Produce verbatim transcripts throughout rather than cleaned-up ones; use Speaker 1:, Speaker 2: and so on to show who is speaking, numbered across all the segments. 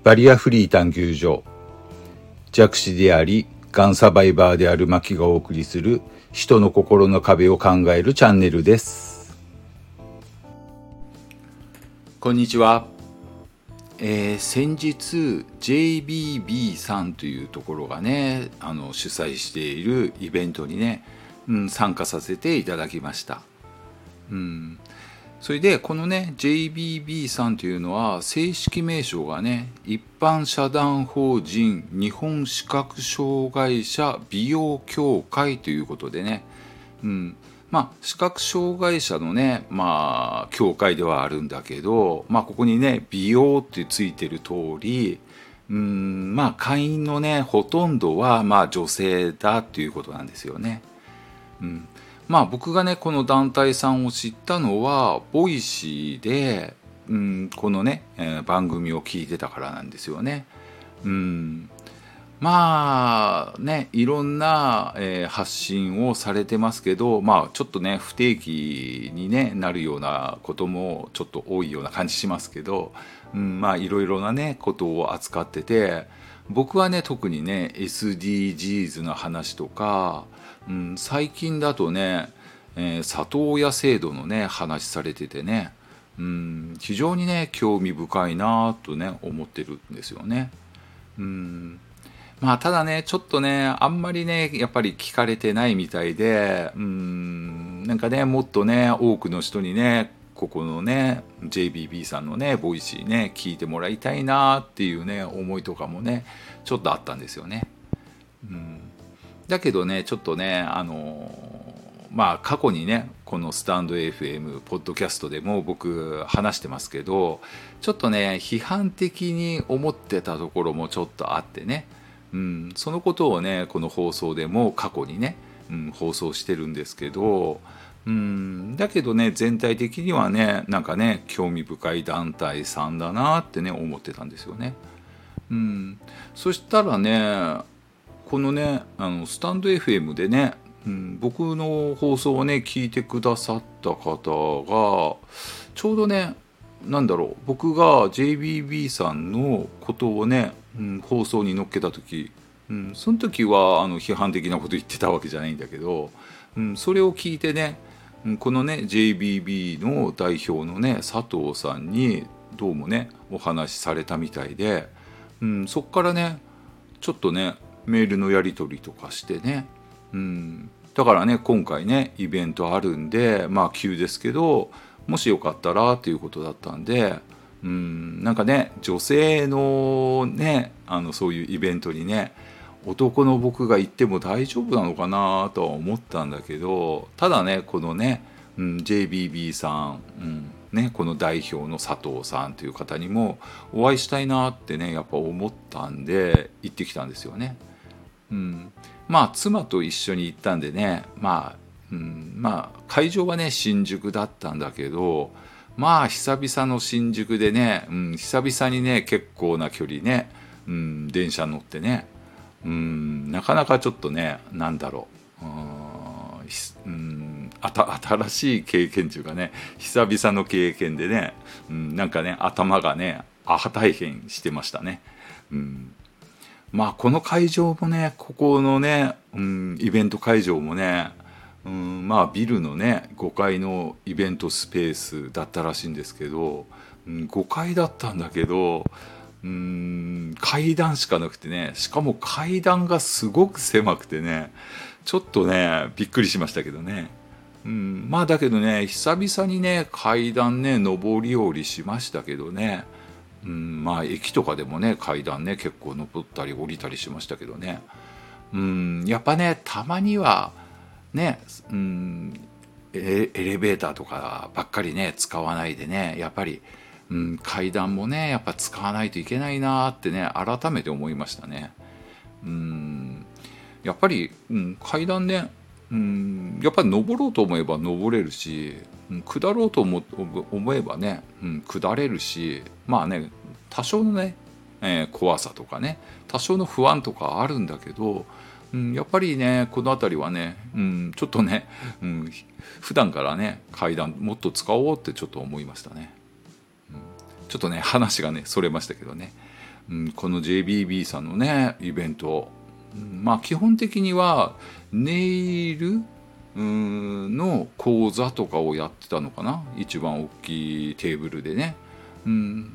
Speaker 1: バリアフリー探求所、弱視でありがんサバイバーであるマキがお送りする人の心の壁を考えるチャンネルです。こんにちは。えー、先日 ジェイビービー さんというところがね、あの主催しているイベントにね、うん、参加させていただきました。うん、それでこのね ジェイビービー さんというのは正式名称がね、一般社団法人日本視覚障害者美容協会ということでね、うん、まあ視覚障害者のね、まあ協会ではあるんだけど、まあここにね美容ってついてる通り、うん、まあ会員のねほとんどはまあ女性だっていうことなんですよね。うん、まあ僕がねこの団体さんを知ったのはボイシーで、うん、このね、えー番組を聞いてたからなんですよね。うん、まあねいろんな、えー発信をされてますけど、まあちょっとね不定期に、ね、なるようなこともちょっと多いような感じしますけど、うん、まあいろいろなねことを扱ってて、僕はね特にね エスディージーズ の話とか、うん、最近だとね、えー里親制度のね話されててね、うん、非常にね興味深いなとね思ってるんですよね。うん、まあただねちょっとねあんまりねやっぱり聞かれてないみたいで、うん、なんかねもっとね多くの人にねここのね ジェイビービー さんのねボイシーね聞いてもらいたいなっていうね思いとかもねちょっとあったんですよね。うん、だけどねちょっとねあのまあ過去にねこのスタンド エフエム ポッドキャストでも僕話してますけど、ちょっとね批判的に思ってたところもちょっとあってね、うん、そのことをねこの放送でも過去にね、うん、放送してるんですけど、うん、だけどね全体的にはねなんかね興味深い団体さんだなってね思ってたんですよね。うん、そしたらねこのねあのスタンド エフエム でね、うん、僕の放送をね聞いてくださった方がちょうどねなんだろう僕が ジェイビービー さんのことをね、うん、放送に乗っけた時、うん、その時はあの批判的なこと言ってたわけじゃないんだけど、うん、それを聞いてね、うん、このね ジェイビービー の代表のね佐藤さんにどうもねお話しされたみたいで、うん、そっからねちょっとねメールのやり取りとかしてね、うん、だからね今回ねイベントあるんでまあ急ですけどもしよかったらということだったんで、うん、なんかね女性のねあのそういうイベントにね男の僕が行っても大丈夫なのかなとは思ったんだけど、ただねこのね、うん、ジェイビービー さん、うんね、この代表の佐藤さんという方にもお会いしたいなってねやっぱ思ったんで行ってきたんですよね。うん、まあ妻と一緒に行ったんでね、まあ、うん、まあ会場はね新宿だったんだけど、まあ久々の新宿でね、うん、久々にね結構な距離ね、うん、電車乗ってね、うん、なかなかちょっとねなんだろう、うーんひうんあた新しい経験というかね久々の経験でね、うん、なんかね頭がねあ大変してましたね。うん、まあこの会場もねここのね、うん、イベント会場もね、うん、まあビルのねごかいのイベントスペースだったらしいんですけど、うん、ごかいだったんだけど、うん、階段しかなくてね、しかも階段がすごく狭くてねちょっとねびっくりしましたけどね。うん、まあだけどね久々にね階段ね上り下りしましたけどね、うん、まあ駅とかでもね階段ね結構登ったり降りたりしましたけどね、うん、やっぱねたまにはね、うん、エレエレベーターとかばっかりね使わないでねやっぱり、うん、階段もねやっぱ使わないといけないなってね改めて思いましたね。うん、やっぱり、うん、階段ね、うん、やっぱり登ろうと思えば登れるし、うん、下ろうと思思えばね、うん、下れるし、まあね多少のね、えー怖さとかね多少の不安とかあるんだけど、うん、やっぱりねこの辺りはね、うん、ちょっとね、うん、普段からね階段もっと使おうってちょっと思いましたね。ちょっとね話がねそれましたけどね。 うん、この ジェイビービー さんのねイベント、うん、まあ基本的にはネイルの講座とかをやってたのかな、一番大きいテーブルでね、うん、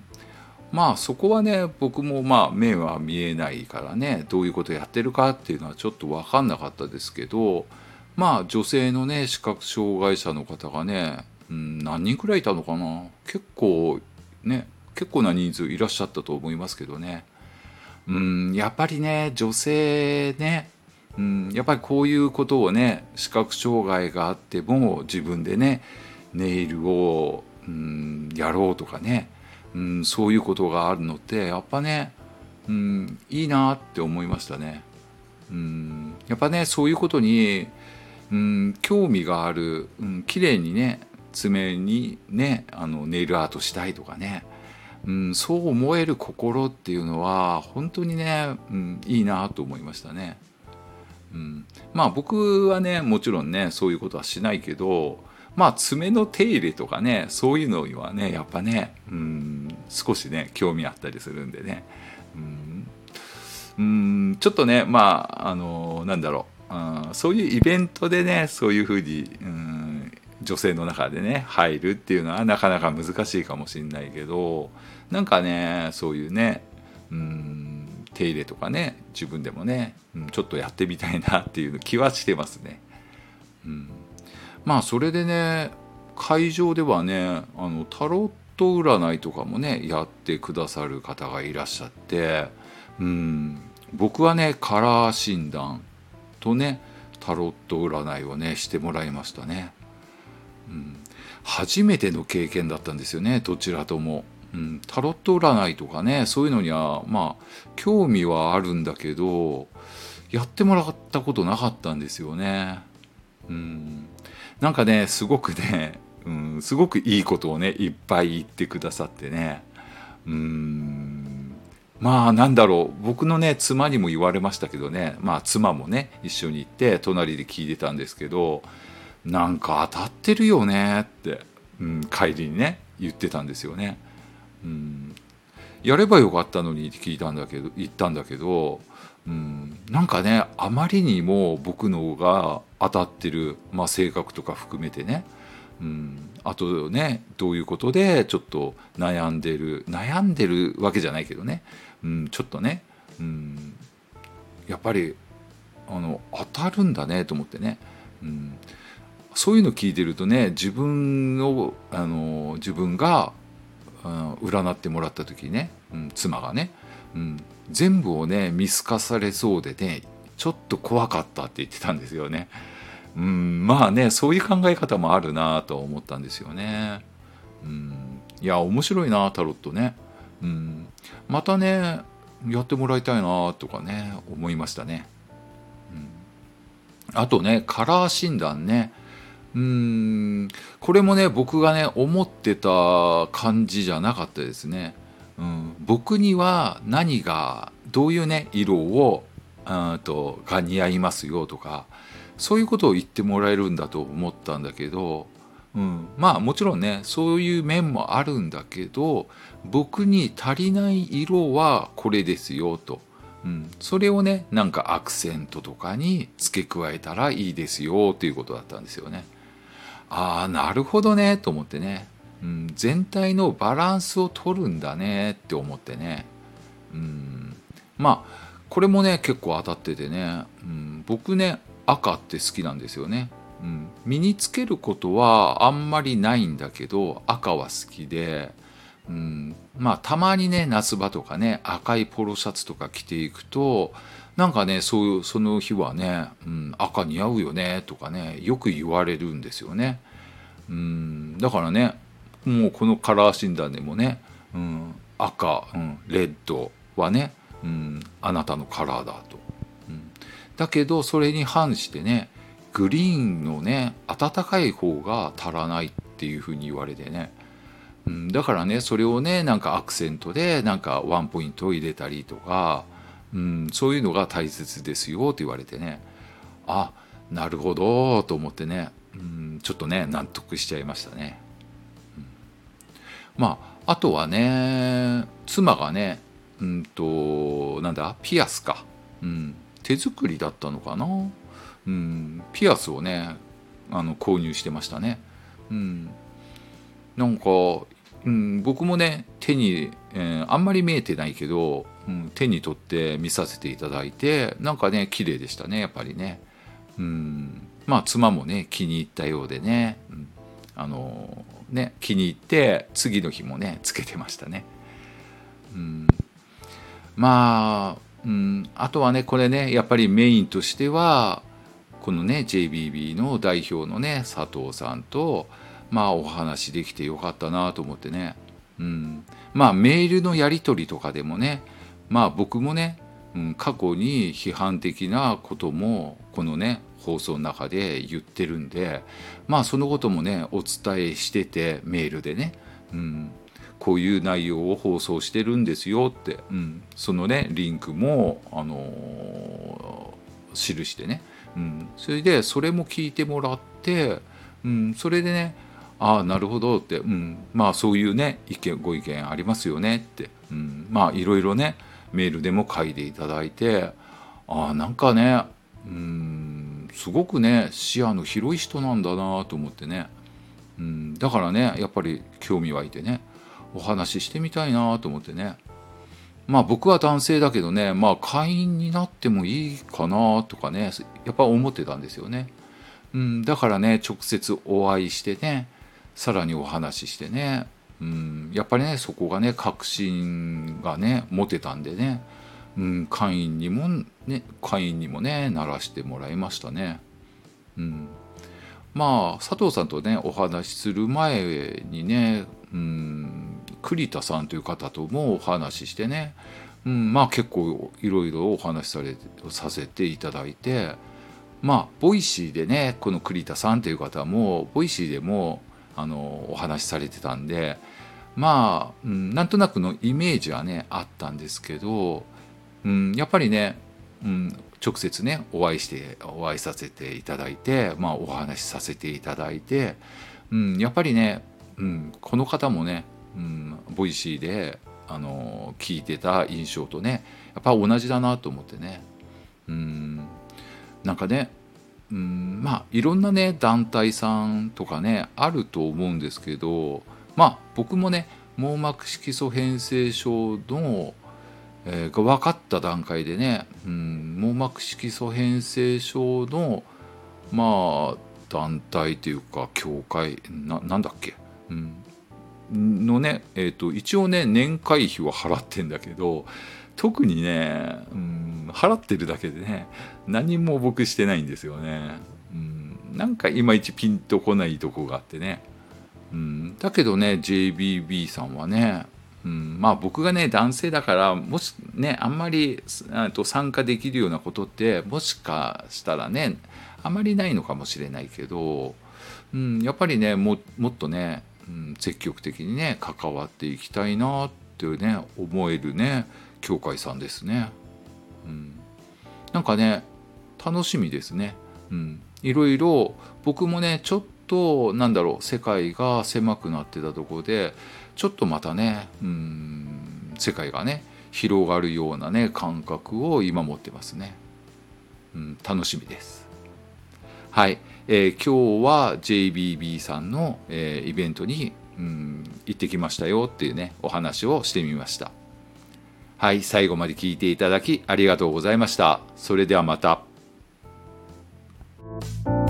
Speaker 1: まあそこはね僕もまあ目は見えないからねどういうことやってるかっていうのはちょっと分かんなかったですけど、まあ女性のね視覚障害者の方がね、うん、何人くらいいたのかな、結構ね結構な人数いらっしゃったと思いますけどね、うん、やっぱりね女性ね、うん、やっぱりこういうことをね視覚障害があっても自分でねネイルを、うん、やろうとかね、うん、そういうことがあるのってやっぱね、うん、いいなって思いましたね、うん、やっぱねそういうことに、うん、興味がある、うん、綺麗にね爪にねあのネイルアートしたいとかね、うん、そう思える心っていうのは本当にね、うん、いいなと思いましたね。うん、まあ僕はねもちろんねそういうことはしないけど、まあ爪の手入れとかねそういうのにはねやっぱね、うん、少しね興味あったりするんでね、うん、うんちょっとねまああのなんだろう、うん、そういうイベントでねそういうふうに、うん、女性の中でね入るっていうのはなかなか難しいかもしれないけど、なんかねそういうね、うん手入れとかね自分でもね、うん、ちょっとやってみたいなっていう気はしてますね。うん、まあそれでね会場ではねあのタロット占いとかもねやってくださる方がいらっしゃって、うん、僕はねカラー診断とねタロット占いをねしてもらいましたね。うん、初めての経験だったんですよねどちらとも。うん、タロット占いとかねそういうのにはまあ興味はあるんだけどやってもらったことなかったんですよね。うん、なんかねすごくね、うん、すごくいいことをねいっぱい言ってくださってね、うん、まあなんだろう僕のね妻にも言われましたけどね、まあ妻もね一緒に行って隣で聞いてたんですけど、なんか当たってるよねって、うん、帰りにね言ってたんですよね。うん、やればよかったのにって聞いたんだけど言ったんだけど、うん、なんかねあまりにも僕のが当たってる、まあ、性格とか含めてね、うん、あとねどういうことでちょっと悩んでる悩んでるわけじゃないけどね、うん、ちょっとね、うん、やっぱりあの当たるんだねと思ってね、うん、そういうの聞いてるとね自分のあの自分がうん、占ってもらった時にね、うん、妻がね、うん、全部をね見透かされそうでねちょっと怖かったって言ってたんですよね。うん、まあねそういう考え方もあるなと思ったんですよね。うん、いや面白いなタロットね、うん、またねやってもらいたいなとかね思いましたね。あとねカラー診断ね、うーんこれもね僕がね思ってた感じじゃなかったですね。うん、僕には何がどういうね色をあーとが似合いますよとかそういうことを言ってもらえるんだと思ったんだけど、うん、まあもちろんねそういう面もあるんだけど僕に足りない色はこれですよと。うん、それをねなんかアクセントとかに付け加えたらいいですよということだったんですよね。ああなるほどねと思ってね、うん、全体のバランスを取るんだねって思ってね、うん、まあこれもね結構当たっててね、うん、僕ね赤って好きなんですよね、うん、身につけることはあんまりないんだけど赤は好きで、うん、まあたまにね夏場とかね赤いポロシャツとか着ていくとなんかねそういうその日はね、うん、赤似合うよねとかねよく言われるんですよね。うん、だからねもうこのカラー診断でもね、うん、赤、うん、レッドはね、うん、あなたのカラーだと、うん、だけどそれに反してねグリーンのね暖かい方が足らないっていうふうに言われてね、うん、だからねそれをねなんかアクセントでなんかワンポイントを入れたりとか、うん、そういうのが大切ですよって言われてね、あなるほどと思ってね、うん、ちょっとね納得しちゃいましたね。まああとはね妻がねうんとなんだピアスか、うん、手作りだったのかな、うん、ピアスをねあの購入してましたね。うん、なんか、うん、僕もね手に、えーあんまり見えてないけど、うん、手に取って見させていただいて、なんかね綺麗でしたねやっぱりね。うん、まあ妻もね気に入ったようでね、うん、あのーね気に入って次の日もねつけてましたね。うん、まあ、うん、あとはねこれねやっぱりメインとしてはこのね ジェイビービー の代表のね佐藤さんとまあお話できてよかったなと思ってね、うん、まあメールのやり取りとかでもね、まあ僕もね、うん、過去に批判的なこともこのね放送の中で言ってるんで、まあそのこともねお伝えしててメールでね、うん、こういう内容を放送してるんですよって、うん、そのねリンクもあのー記してね、うん、それでそれも聞いてもらって、うん、それでねああなるほどって、うん、まあそういうね意見ご意見ありますよねって、うん、まあいろいろねメールでも書いていただいて、ああなんかね、うん、すごくね視野の広い人なんだなと思ってね、うん、だからねやっぱり興味湧いてねお話ししてみたいなと思ってね。まあ僕は男性だけどね、まあ会員になってもいいかなとかねやっぱ思ってたんですよね。うん、だからね直接お会いしてねさらにお話ししてね、うん、やっぱりねそこがね確信がね持てたんでね、うん、会員にもね会員にもねならしてもらいましたね。うん、まあ佐藤さんとねお話しする前にね、うん、栗田さんという方ともお話ししてね、うん、まあ結構いろいろお話しされさせていただいて、まあボイシーでねこの栗田さんという方もボイシーでもあのお話しされてたんで、まあ、うん、なんとなくのイメージはねあったんですけど、うん、やっぱりね、うん、直接ねお会いしてお会いさせていただいて、まあ、お話しさせていただいて、うん、やっぱりね、うん、この方もね、うん、ボイシーであの聞いてた印象とねやっぱ同じだなと思ってね、うん、なんかね、うん、まあいろんなね団体さんとかねあると思うんですけど、まあ僕もね網膜色素変性症のえーが分かった段階でね、うん、網膜色素変性症のまあ団体というか協会 な, なんだっけ、うん、のね、えーと、一応ね年会費は払ってんだけど特にね、うん、払ってるだけでね何も僕してないんですよね、うん、なんかいまいちピンとこないとこがあってね、うん、だけどね ジェイビービー さんはね、うん、まあ僕がね男性だからもしねあんまりと参加できるようなことってもしかしたらねあまりないのかもしれないけど、うん、やっぱりね も, もっとね、うん、積極的にね関わっていきたいなっていうね思えるね協会さんですね、うん、なんかね楽しみですね、うん、いろいろ僕もねちょっとなんだろう世界が狭くなってたところでちょっとまたね、うん、世界がね広がるようなね感覚を今持ってますね、うん、楽しみです。はい、えー、今日は ジェイビービー さんの、えー、イベントに、うん、行ってきましたよっていうねお話をしてみました。はい、最後まで聞いていただきありがとうございました。それではまた。